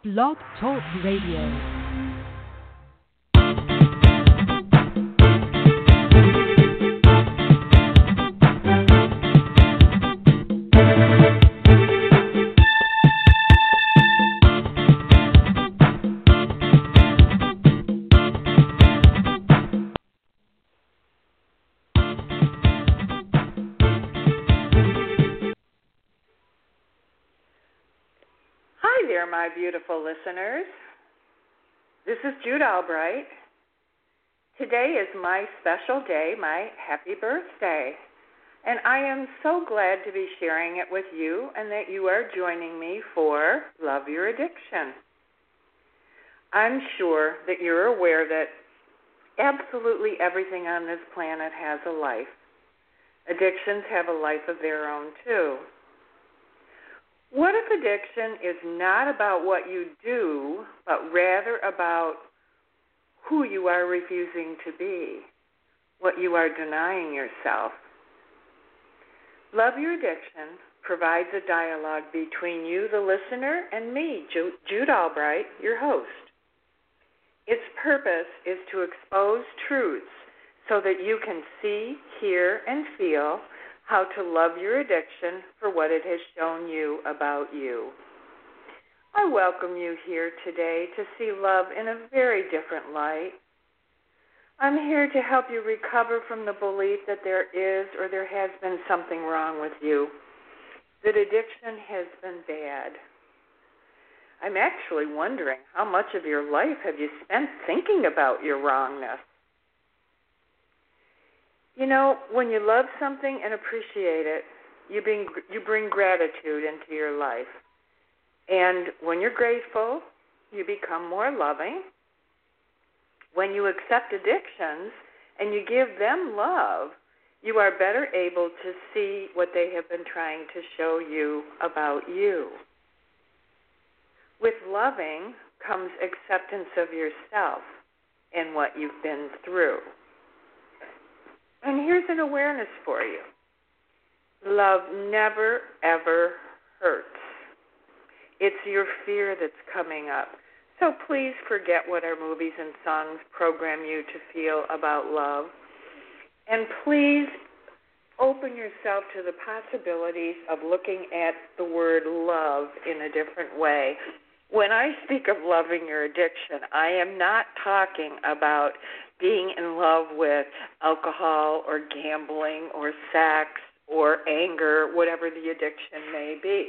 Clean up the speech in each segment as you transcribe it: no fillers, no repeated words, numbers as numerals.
Blog Talk Radio. My beautiful listeners. This is Jude Albright. Today is my special day, my happy birthday, and I am so glad to be sharing it with you and that you are joining me for Love Your Addiction. I'm sure that you're aware that absolutely everything on this planet has a life. Addictions have a life of their own too. What if addiction is not about what you do, but rather about who you are refusing to be, what you are denying yourself? Love Your Addiction provides a dialogue between you, the listener, and me, Jude Albright, your host. Its purpose is to expose truths so that you can see, hear, and feel how to love your addiction for what it has shown you about you. I welcome you here today to see love in a very different light. I'm here to help you recover from the belief that there is or there has been something wrong with you, that addiction has been bad. I'm actually wondering how much of your life have you spent thinking about your wrongness? You know, when you love something and appreciate it, you bring gratitude into your life. And when you're grateful, you become more loving. When you accept addictions and you give them love, you are better able to see what they have been trying to show you about you. With loving comes acceptance of yourself and what you've been through. And here's an awareness for you. Love never, ever hurts. It's your fear that's coming up. So please forget what our movies and songs program you to feel about love. And please open yourself to the possibilities of looking at the word love in a different way. When I speak of loving your addiction, I am not talking about being in love with alcohol or gambling or sex or anger, whatever the addiction may be.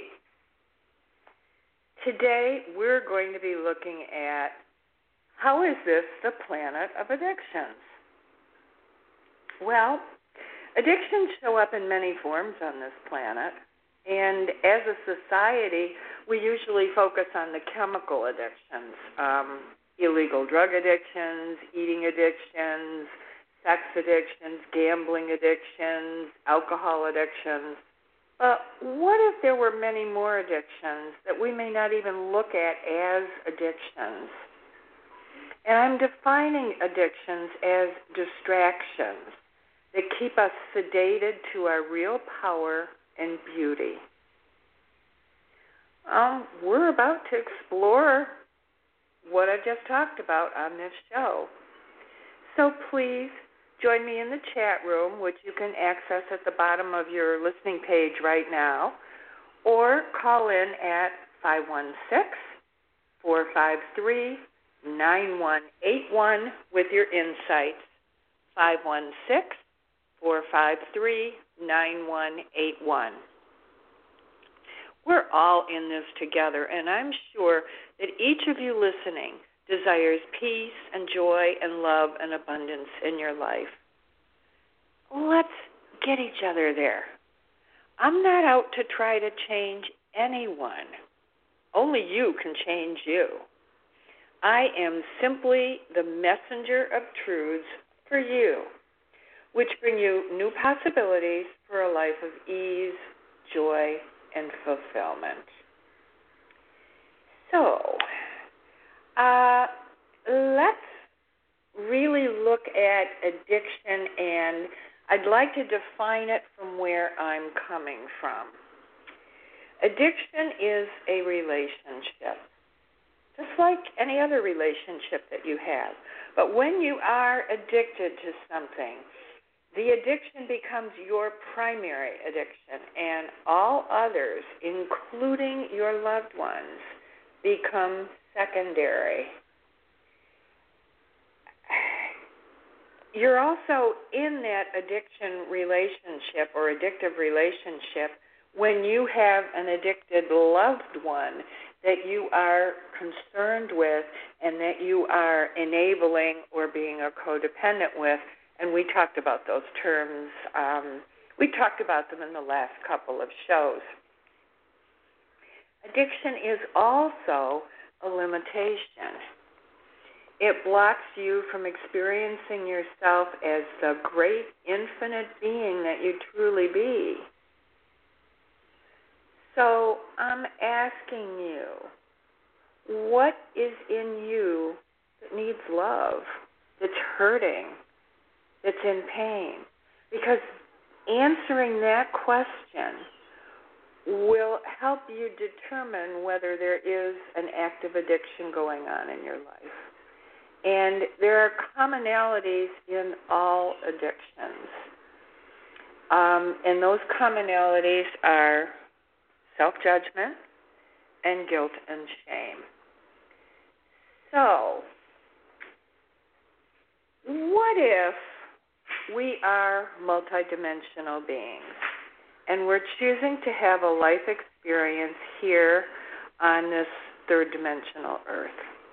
Today, we're going to be looking at how is this the planet of addictions? Well, addictions show up in many forms on this planet. And as a society, we usually focus on the chemical addictions, illegal drug addictions, eating addictions, sex addictions, gambling addictions, alcohol addictions. But what if there were many more addictions that we may not even look at as addictions? And I'm defining addictions as distractions that keep us sedated to our real power and beauty. We're about to explore what I just talked about on this show. So please join me in the chat room, which you can access at the bottom of your listening page right now, or call in at 516-453-9181 with your insights. 516-453-9181. We're all in this together, and I'm sure that each of you listening desires peace and joy and love and abundance in your life. Let's get each other there. I'm not out to try to change anyone. Only you can change you. I am simply the messenger of truths for you, which bring you new possibilities for a life of ease, joy, and fulfillment. So, let's really look at addiction, and I'd like to define it from where I'm coming from. Addiction is a relationship. just like any other relationship that you have. But when you are addicted to something, the addiction becomes your primary addiction, and all others, including your loved ones, become secondary. You're also in that addiction relationship or addictive relationship when you have an addicted loved one that you are concerned with and that you are enabling or being a codependent with. And we talked about those terms. We talked about them in the last couple of shows. Addiction is also a limitation. It blocks you from experiencing yourself as the great infinite being that you truly be. So I'm asking you, what is in you that needs love, that's hurting, that's in pain? Because answering that question will help you determine whether there is an active addiction going on in your life. And there are commonalities in all addictions. And those commonalities are self-judgment and guilt and shame. So, what if we are multidimensional beings and we're choosing to have a life experience here on this third-dimensional Earth?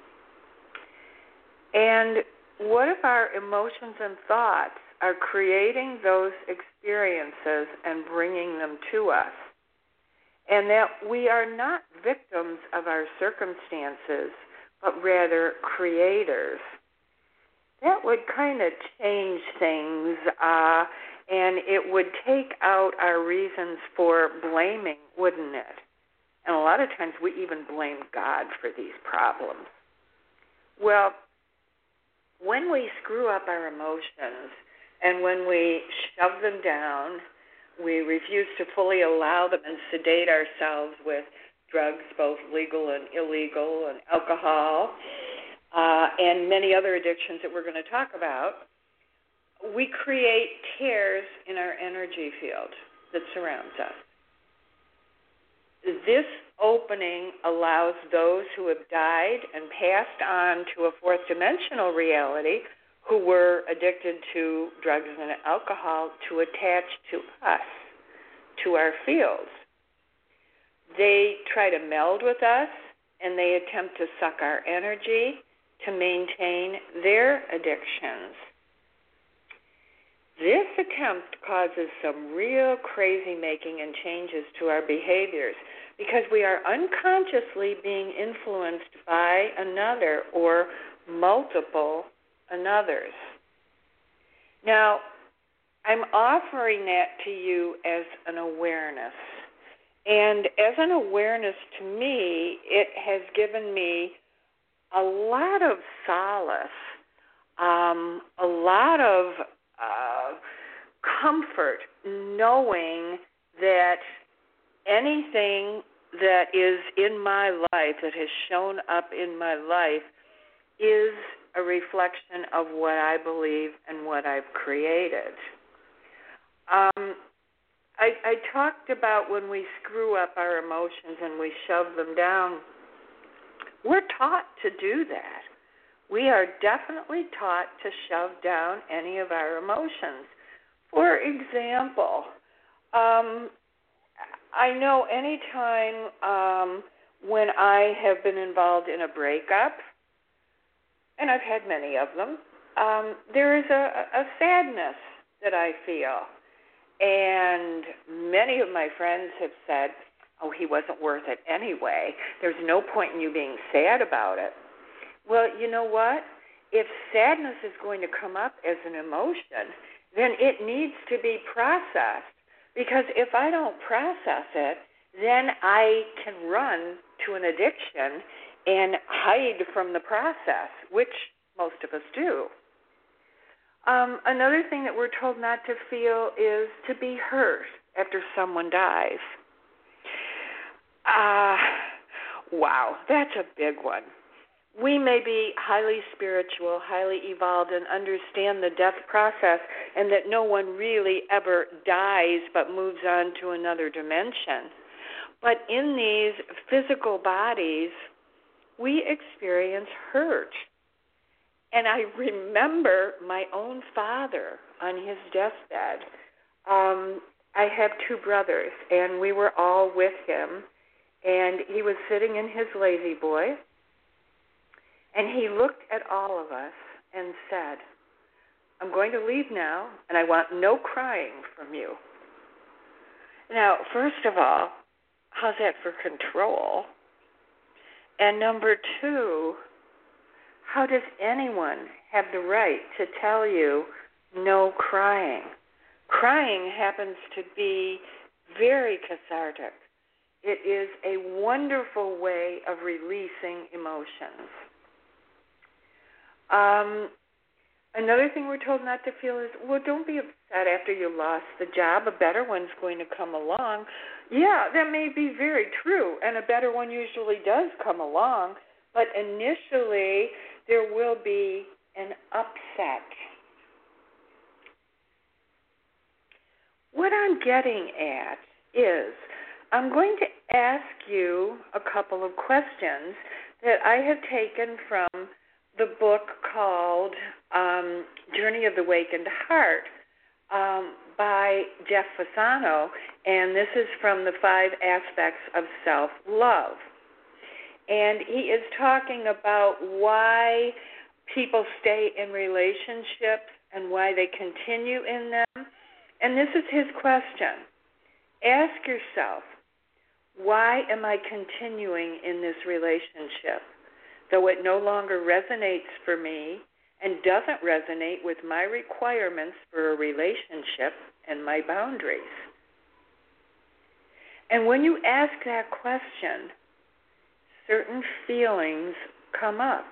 And what if our emotions and thoughts are creating those experiences and bringing them to us? And that we are not victims of our circumstances, but rather creators. That would kind of change things, and it would take out our reasons for blaming, wouldn't it? And a lot of times we even blame God for these problems. Well, when we screw up our emotions and when we shove them down, we refuse to fully allow them and sedate ourselves with drugs, both legal and illegal, and alcohol, and many other addictions that we're going to talk about, we create tears in our energy field that surrounds us. This opening allows those who have died and passed on to a fourth dimensional reality who were addicted to drugs and alcohol to attach to us, to our fields. They try to meld with us, and they attempt to suck our energy to maintain their addictions. This attempt causes some real crazy making and changes to our behaviors because we are unconsciously being influenced by another or multiple another's. Now, I'm offering that to you as an awareness. And as an awareness to me, it has given me a lot of solace, a lot of comfort knowing that anything that is in my life, that has shown up in my life, is a reflection of what I believe and what I've created. I talked about when we screw up our emotions and we shove them down. We're taught to do that. We are definitely taught to shove down any of our emotions. For example, I know any time when I have been involved in a breakup, and I've had many of them, there is a sadness that I feel. And many of my friends have said, oh, he wasn't worth it anyway. There's no point in you being sad about it. Well, you know what? If sadness is going to come up as an emotion, then it needs to be processed. Because if I don't process it, then I can run to an addiction and hide from the process, which most of us do. Another thing that we're told not to feel is to be hurt after someone dies. Wow, that's a big one. we may be highly spiritual, highly evolved, and understand the death process, and that no one really ever dies but moves on to another dimension. But in these physical bodies, we experience hurt. And I remember my own father on his deathbed. I have two brothers, and we were all with him, and he was sitting in his lazy boy, and he looked at all of us and said, I'm going to leave now, and I want no crying from you. Now, first of all, how's that for control? And number two, how does anyone have the right to tell you no crying? Crying happens to be very cathartic. It is a wonderful way of releasing emotions. Another thing we're told not to feel is, well, don't be upset after you lost the job. A better one's going to come along. Yeah, that may be very true, and a better one usually does come along, but initially there will be an upset. What I'm getting at is I'm going to ask you a couple of questions that I have taken from the book called Journey of the Awakened Heart by Jeff Fasano, and this is from the 5 Aspects of Self-Love. And he is talking about why people stay in relationships and why they continue in them. And this is his question. Ask yourself, why am I continuing in this relationship? Though it no longer resonates for me and doesn't resonate with my requirements for a relationship and my boundaries. And when you ask that question, certain feelings come up.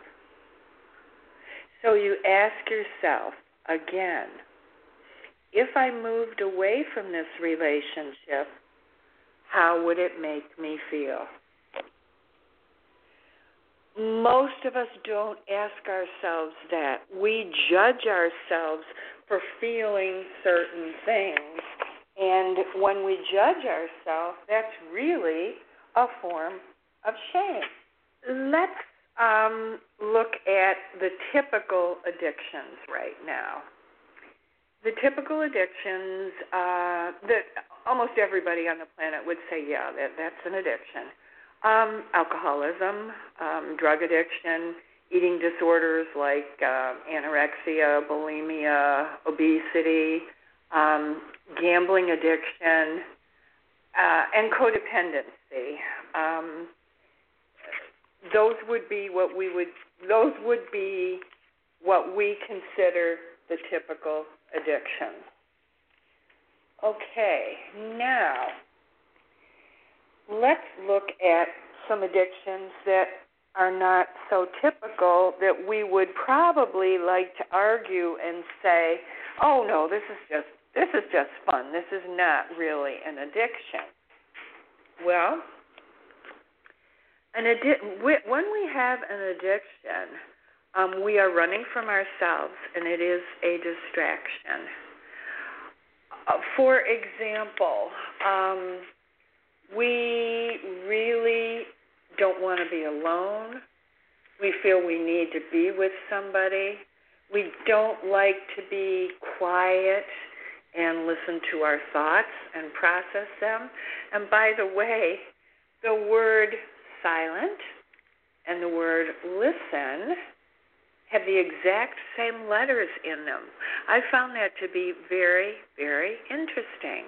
So you ask yourself again, if I moved away from this relationship, how would it make me feel? Most of us don't ask ourselves that. We judge ourselves for feeling certain things. And when we judge ourselves, that's really a form of shame. Let's look at the typical addictions right now. The typical addictions that almost everybody on the planet would say, yeah, that's an addiction. Alcoholism, drug addiction, eating disorders like anorexia, bulimia, obesity, gambling addiction, and codependency. Those would be what we consider the typical addictions. Okay, now let's look at some addictions that are not so typical that we would probably like to argue and say, oh no, this is just fun. This is not really an addiction. Well, when we have an addiction, we are running from ourselves, and it is a distraction. For example, we really don't want to be alone. We feel we need to be with somebody. We don't like to be quiet and listen to our thoughts and process them. And by the way, the word silent and the word listen have the exact same letters in them. I found that to be very, very interesting.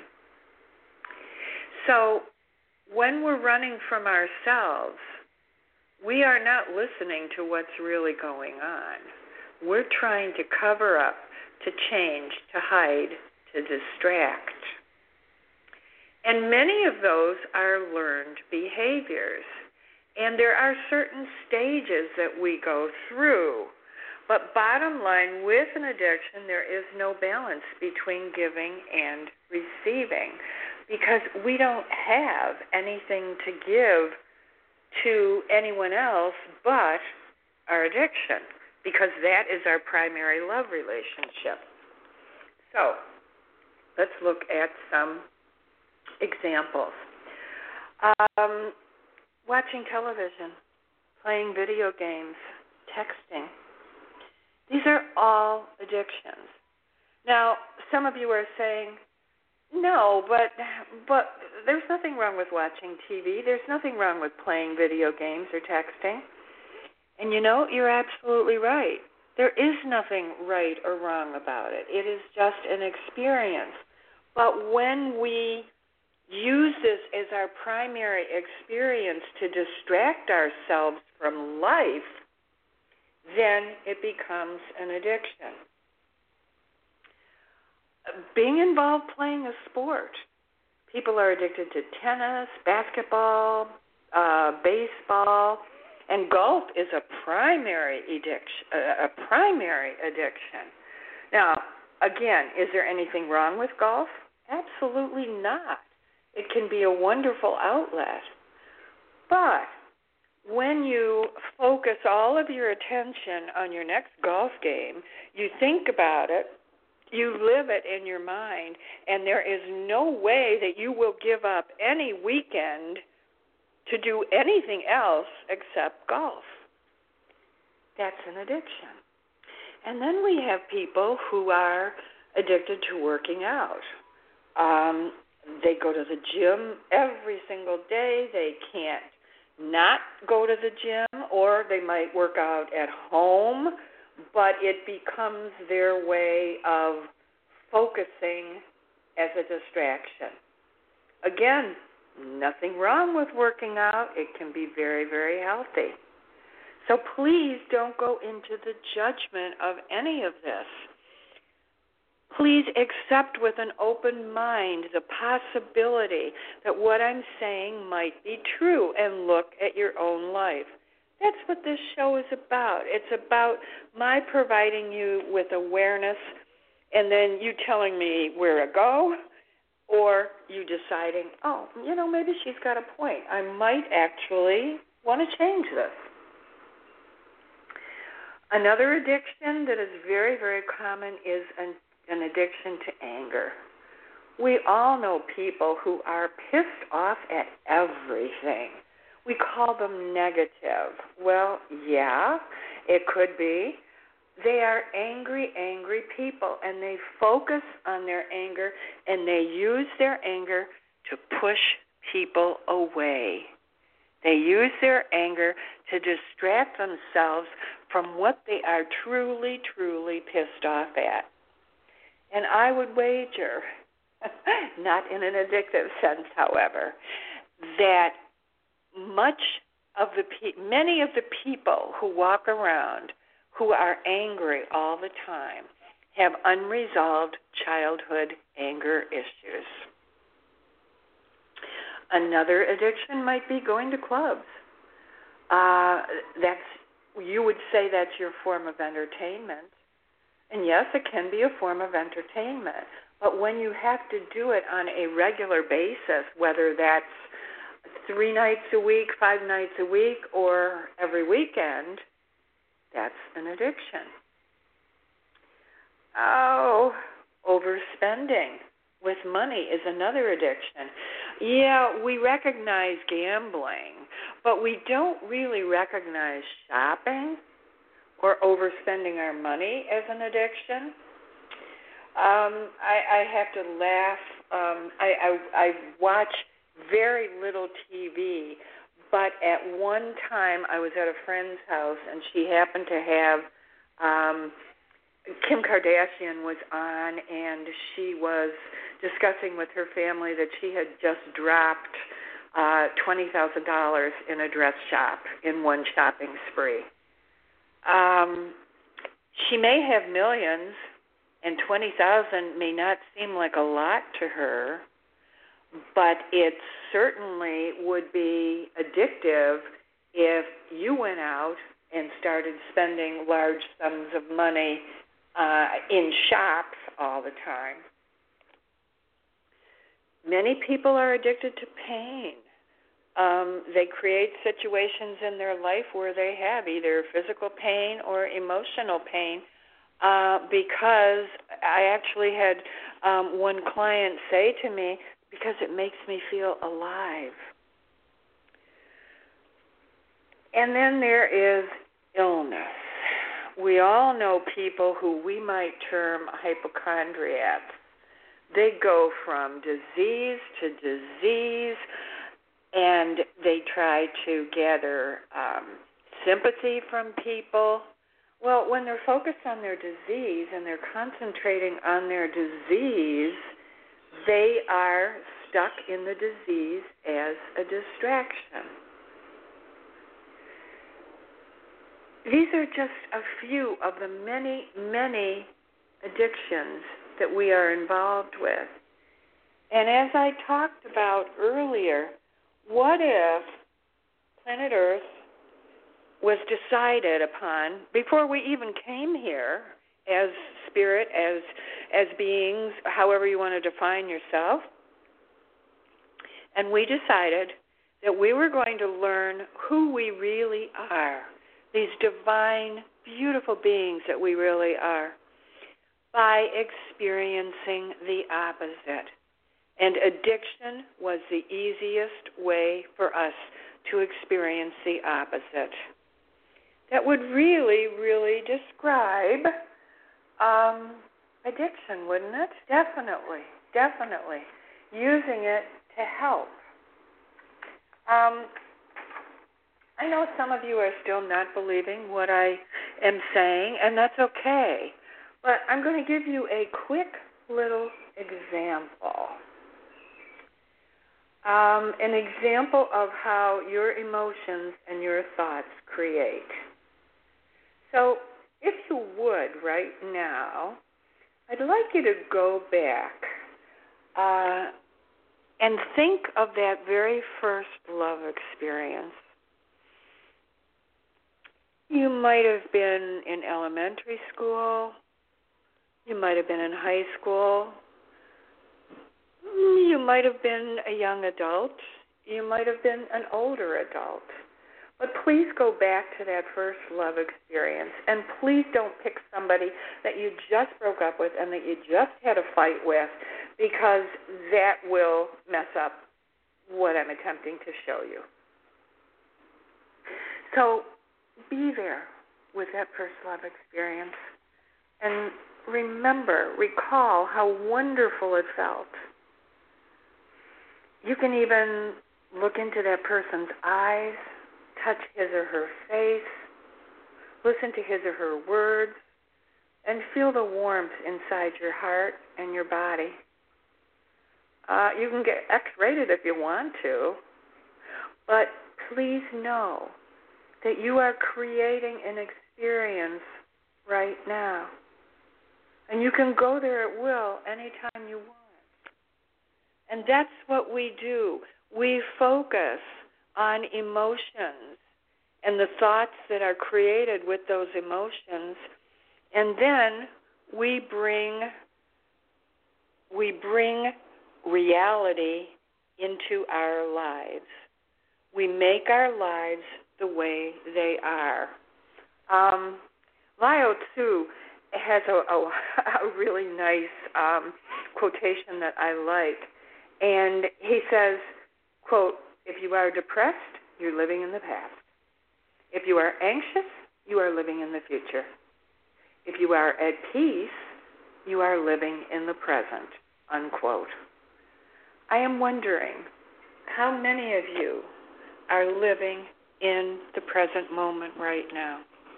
So when we're running from ourselves, we are not listening to what's really going on. We're trying to cover up, to change, to hide, to distract. And many of those are learned behaviors. And there are certain stages that we go through. But bottom line, with an addiction, there is no balance between giving and receiving because we don't have anything to give to anyone else but our addiction, because that is our primary love relationship. So let's look at some examples. Watching television, playing video games, texting. These are all addictions. Now, some of you are saying, no, but there's nothing wrong with watching TV. There's nothing wrong with playing video games or texting. And you know, you're absolutely right. There is nothing right or wrong about it. It is just an experience. But when we use this as our primary experience to distract ourselves from life, then it becomes an addiction. Being involved playing a sport. People are addicted to tennis, basketball, baseball, and golf is a primary addiction. Now, again, is there anything wrong with golf? Absolutely not. It can be a wonderful outlet. But when you focus all of your attention on your next golf game, you think about it, you live it in your mind, and there is no way that you will give up any weekend to do anything else except golf. That's an addiction. And then we have people who are addicted to working out. They go to the gym every single day. They can't not go to the gym, or they might work out at home, but it becomes their way of focusing as a distraction. Again, nothing wrong with working out. It can be very, very healthy. So please don't go into the judgment of any of this. Please accept with an open mind the possibility that what I'm saying might be true, and look at your own life. That's what this show is about. It's about my providing you with awareness and then you telling me where to go, or you deciding, oh, you know, maybe she's got a point. I might actually want to change this. Another addiction that is very, very common is an addiction to anger. We all know people who are pissed off at everything. We call them negative. Well, yeah, it could be. They are angry, angry people, and they focus on their anger, and they use their anger to push people away. They use their anger to distract themselves from what they are truly, truly pissed off at. And I would wager, not in an addictive sense, however, that many of the people who walk around who are angry all the time have unresolved childhood anger issues. Another addiction might be going to clubs. You would say that's your form of entertainment. And yes, it can be a form of entertainment. But when you have to do it on a regular basis, whether that's 3 nights a week, 5 nights a week, or every weekend, that's an addiction. Oh, overspending with money is another addiction. Yeah, we recognize gambling, but we don't really recognize shopping or overspending our money as an addiction. I have to laugh. I watch very little TV, but at one time I was at a friend's house, and she happened to have Kim Kardashian was on, and she was discussing with her family that she had just dropped $20,000 in a dress shop in one shopping spree. She may have millions, and $20,000 may not seem like a lot to her, but it certainly would be addictive if you went out and started spending large sums of money in shops all the time. Many people are addicted to pain. They create situations in their life where they have either physical pain or emotional pain, because I actually had one client say to me, because it makes me feel alive. And then there is illness. We all know people who we might term hypochondriacs. They go from disease to disease, and they try to gather sympathy from people. Well, when they're focused on their disease and they're concentrating on their disease, they are stuck in the disease as a distraction. These are just a few of the many, many addictions that we are involved with. And as I talked about earlier, what if planet Earth was decided upon before we even came here as spirit, as beings, however you want to define yourself, and we decided that we were going to learn who we really are, these divine, beautiful beings that we really are, by experiencing the opposite. And addiction was the easiest way for us to experience the opposite. That would really, really describe addiction, wouldn't it? Definitely, definitely. Using it to help. I know some of you are still not believing what I am saying, and that's okay. But I'm going to give you a quick little example. An example of how your emotions and your thoughts create. So if you would right now, I'd like you to go back and think of that very first love experience. You might have been in elementary school. You might have been in high school. You might have been a young adult. You might have been an older adult. But please go back to that first love experience. And please don't pick somebody that you just broke up with and that you just had a fight with, because that will mess up what I'm attempting to show you. So be there with that first love experience. And recall how wonderful it felt. You can even look into that person's eyes, touch his or her face, listen to his or her words, and feel the warmth inside your heart and your body. You can get X-rated if you want to, but please know that you are creating an experience right now. And you can go there at will anytime you want. And that's what we do. We focus on emotions and the thoughts that are created with those emotions, and then we bring reality into our lives. We make our lives the way they are. Lao Tzu has a really nice quotation that I like. And he says, quote, "If you are depressed, you're living in the past. If you are anxious, you are living in the future. If you are at peace, you are living in the present," unquote. I am wondering how many of you are living in the present moment right now.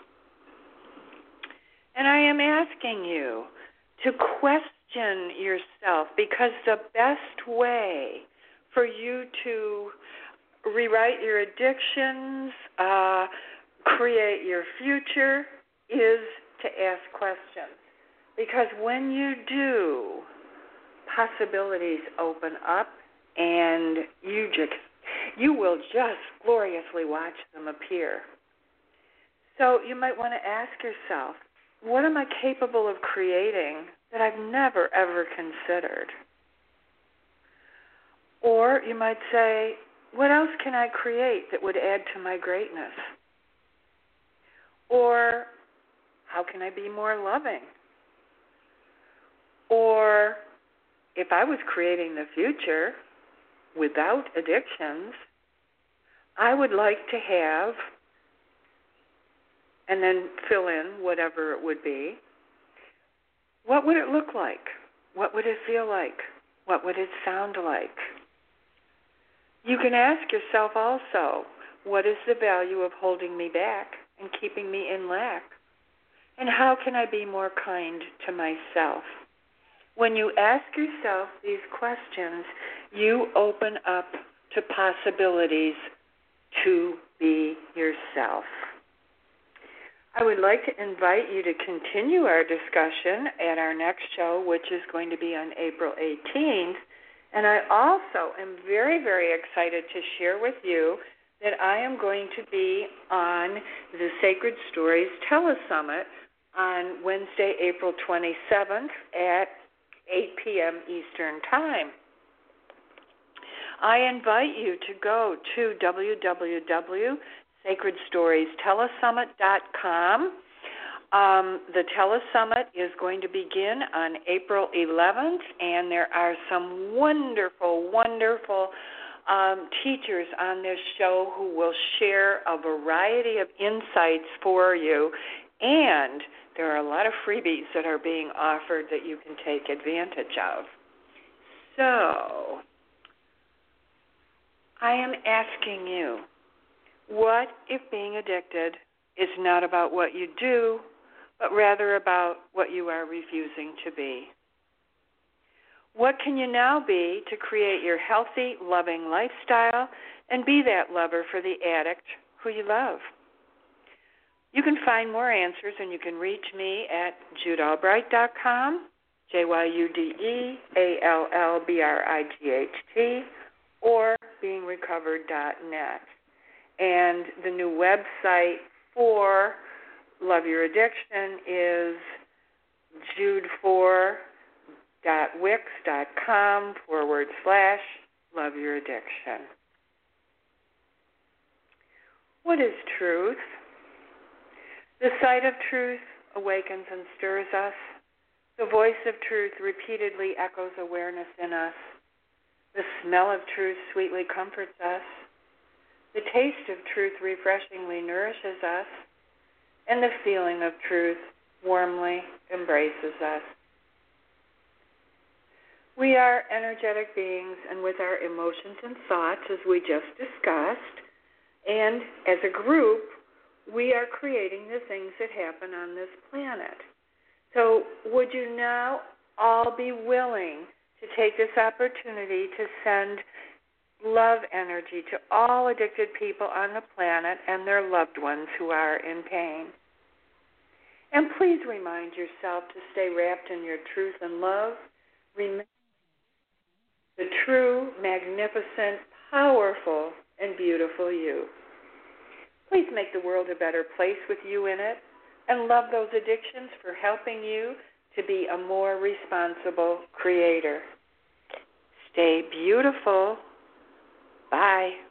And I am asking you to question yourself, because the best way for you to rewrite your addictions, create your future, is to ask questions. Because when you do, possibilities open up, and you will just gloriously watch them appear. So you might want to ask yourself, what am I capable of creating that I've never, ever considered? Or you might say, what else can I create that would add to my greatness? Or how can I be more loving? Or if I was creating the future without addictions, I would like to have, and then fill in whatever it would be. What would it look like? What would it feel like? What would it sound like? You can ask yourself also, what is the value of holding me back and keeping me in lack? And how can I be more kind to myself? When you ask yourself these questions, you open up to possibilities to be yourself. I would like to invite you to continue our discussion at our next show, which is going to be on April 18th. And I also am very, very excited to share with you that I am going to be on the Sacred Stories Telesummit on Wednesday, April 27th at 8 p.m. Eastern Time. I invite you to go to www.sacredstoriestelesummit.com. The Telesummit is going to begin on April 11th, and there are some wonderful, wonderful teachers on this show who will share a variety of insights for you, and there are a lot of freebies that are being offered that you can take advantage of. So, I am asking you, what if being addicted is not about what you do, but rather about what you are refusing to be? What can you now be to create your healthy, loving lifestyle and be that lover for the addict who you love? You can find more answers and you can reach me at JudeAlbright.com, JudeAlbright, or beingrecovered.net. And the new website for Love Your Addiction is jude4.wix.com/loveyouraddiction. What is truth? The sight of truth awakens and stirs us. The voice of truth repeatedly echoes awareness in us. The smell of truth sweetly comforts us. The taste of truth refreshingly nourishes us. And the feeling of truth warmly embraces us. We are energetic beings, and with our emotions and thoughts, as we just discussed, and as a group, we are creating the things that happen on this planet. So would you now all be willing to take this opportunity to send love energy to all addicted people on the planet and their loved ones who are in pain? And please remind yourself to stay wrapped in your truth and love. Remember the true, magnificent, powerful, and beautiful you. Please make the world a better place with you in it, and love those addictions for helping you to be a more responsible creator. Stay beautiful. Bye.